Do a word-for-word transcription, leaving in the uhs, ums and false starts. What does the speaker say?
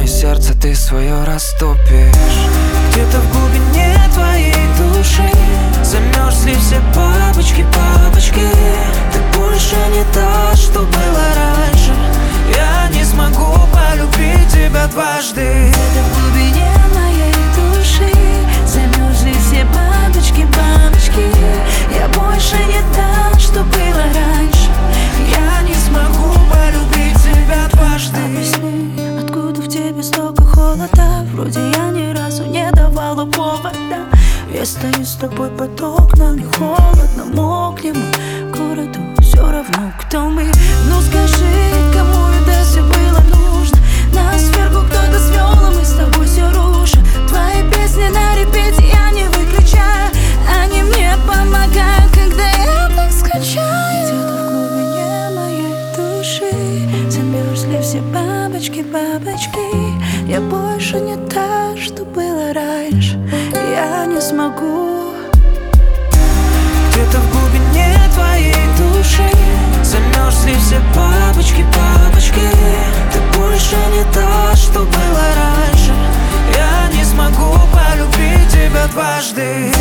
мое сердце ты свое растопишь. Где-то в глубине твоей души замерзли все бабочки, бабочки. Ты больше не та, что было раньше. Я не смогу полюбить тебя дважды. Где-то в глубине моей души замерзли все бабочки, бабочки. Я больше не та, что было раньше. Я не смогу полюбить тебя дважды. Объясни, откуда в тебе столько холода? Вроде я ни разу не давала повода. Я стою с тобой под окном, не холодно, мокнем мы к городу, все равно кто мы. Ну скажи, кому это все было нужно? Нас сверху кто-то свел, а мы с тобой все рушим. Твои песни на репите я не выключаю, они мне помогают, когда я так скучаю. Где-то в глубине моей души замерзли все бабочки, бабочки. Я больше не та, что было раньше. Я не смогу. Где-то в глубине твоей души замерзли все бабочки, бабочки. Ты больше не та, что было раньше. Я не смогу полюбить тебя дважды.